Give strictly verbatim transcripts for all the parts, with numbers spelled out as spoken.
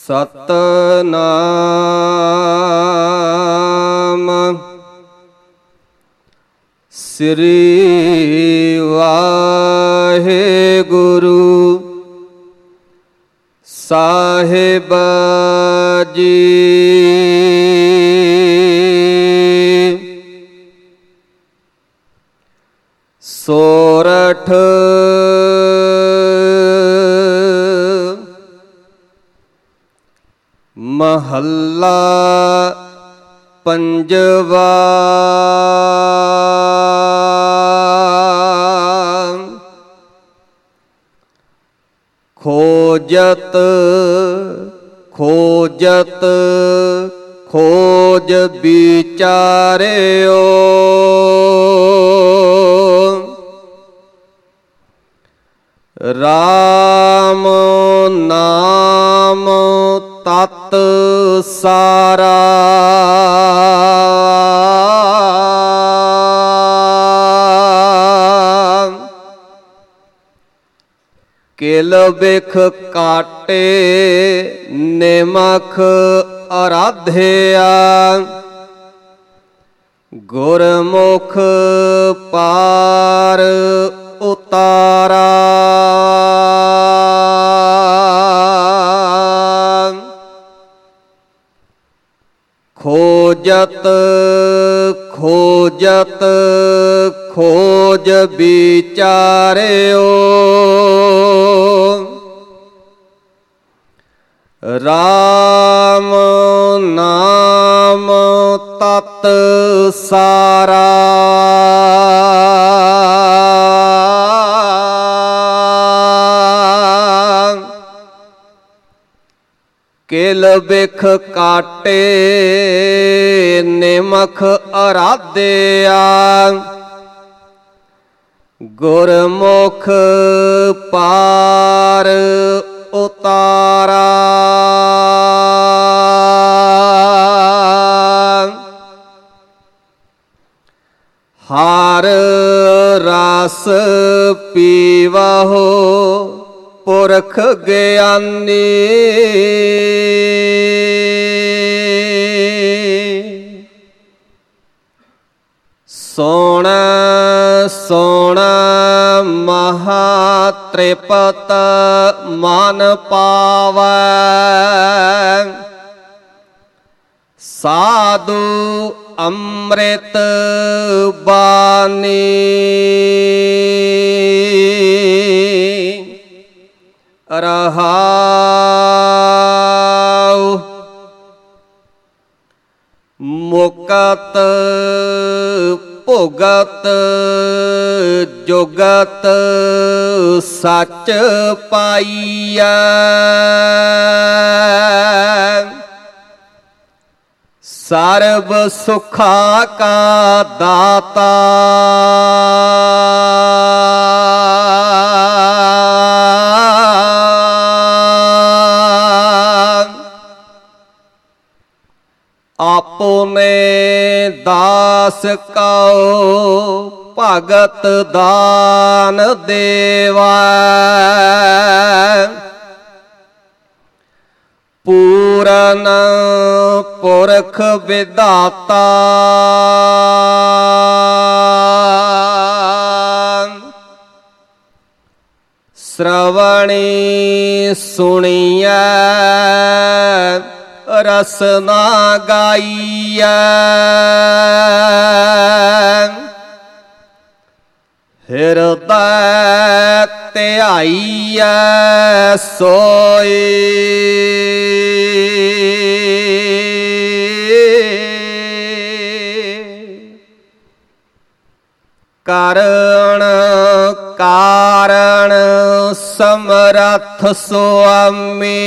ਸਤਨਾਮ ਸ੍ਰੀ ਵਾਹਿਗੁਰੂ ਸਾਹਿਬ ਜੀ। ਸੋਰਠ ਮਹੱਲਾ ਪੰਜਵਾ। ਖੋਜਤ ਖੋਜਤ ਖੋਜ ਵਿਚਾਰਿਓ, ਰਾਮ ਨਾਮ ਤਤ ਸਾਰਾ। ਕਿਲ ਬਿਖ ਕਾਟੇ ਨਿਮਖ ਅਰਾਧਿਆ, ਗੁਰਮੁਖ ਪਾਰ ਉਤਾਰਾ। ਖੋਜਤ ਖੋਜਤ ਖੋਜ ਵਿਚਾਰਿਓ, ਰਾਮ ਨਾਮ ਤਤ ਸਾਰਾ। ਕਿਲ ਬਿਖ ਕਾਟੇ ਨਿਮਖ ਅਰਾਧਿਆ, ਗੁਰਮੁਖ ਪਾਰ ਉਤਾਰਾ। ਹਰ ਰਸ ਪੀਵਹੁ ਪੁਰਖ ਗਿਆਨੀ, ਸੋਣ ਸੋਣ ਮਹਾ ਤ੍ਰਿਪਤ ਮਨ ਪਾਵੈ, ਸਾਧੂ ਅੰਮ੍ਰਿਤ ਬਾਣੀ। ਰਹਾਉ ਮੁਕਤ ਭੁਗਤ ਜੁਗਤ ਸੱਚ ਪਾਈਐ, ਸਰਬ ਸੁਖਾ ਕਾ ਦਾਤਾ। ਆਪਨੇ ਦਾਸ ਕਉ ਭਗਤ ਦਾਨ ਦੇਵੈ, ਪੂਰਨ ਪੁਰਖ ਵਿਧਾਤਾ। ਸ਼੍ਰਵਣੀ ਸੁਣੀਐ ਰਸਨਾ ਗਾਈਐ, ਹਿਰਦੈ ਧਿਆਈਐ ਸੋਈ। ਕਰਣ ਕਾਰਣ ਸਮਰੱਥ ਸੁਆਮੀ,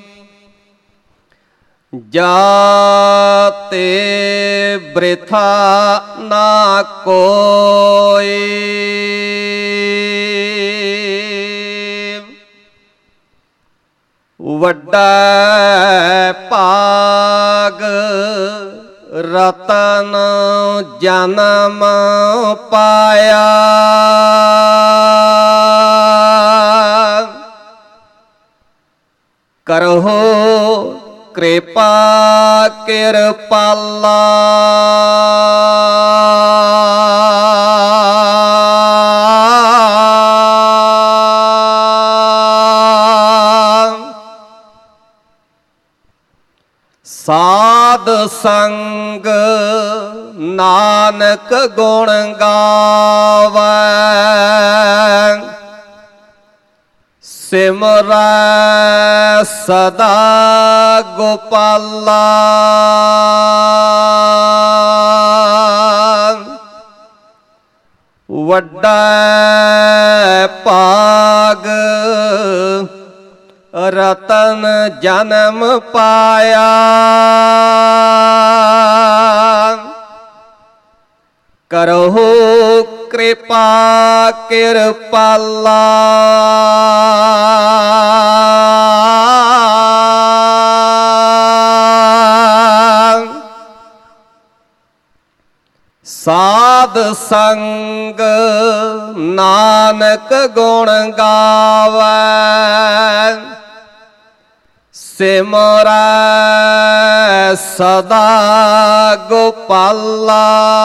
ਜਾਤੇ ਬ੍ਰਿਥਾ ਨਾ ਕੋਈ। ਵੱਡਾ ਭਾਗ ਰਤਨ ਜਨਮ ਪਾਇਆ, ਕਰਹੁ ਕਿਰਪਾ ਕਿਰਪਾਲਾ ਸਾਧ ਸੰਗ ਨਾਨਕ ਗੁਣ ਗਾਵੈ ਸਿਮਰੈ ਸਦਾ ਗੋਪਾਲਾ ਵੱਡਾ ਭਾਗ ਰਤਨ ਜਨਮ ਪਾਇਆ ਕਰਹੁ ਕਿਰਪਾ ਕਿਰਪਾਲਾ ਸਾਧ ਸੰਗ ਨਾਨਕ ਗੁਣ ਗਾਵੈ ਸਿਮਰੈ ਸਦਾ ਗੋਪਾਲਾ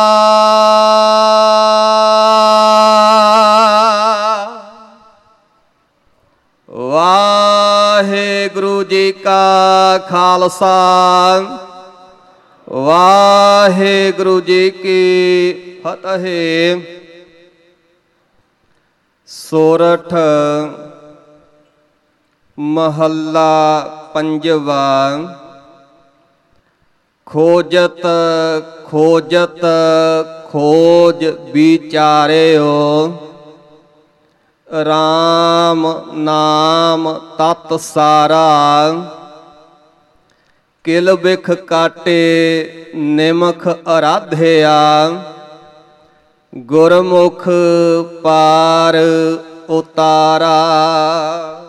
ਵਾਹਿਗੁਰੂ ਜੀ ਕਾ ਖਾਲਸਾ ਵਾਹਿਗੁਰੂ ਜੀ ਕੀ ਫਤਿਹ। ਸੋਰਠ ਮਹੱਲਾ ਪੰਜਵਾ। ਖੋਜਤ ਖੋਜਤ ਖੋਜ ਵਿਚਾਰਿਓ ਰਾਮ ਨਾਮ ਤਤ ਸਾਰਾ ਕਿਲ ਬਿਖ ਕਾਟੇ ਨਿਮਖ ਅਰਾਧਿਆ ਗੁਰਮੁਖ ਪਾਰ ਉਤਾਰਾ।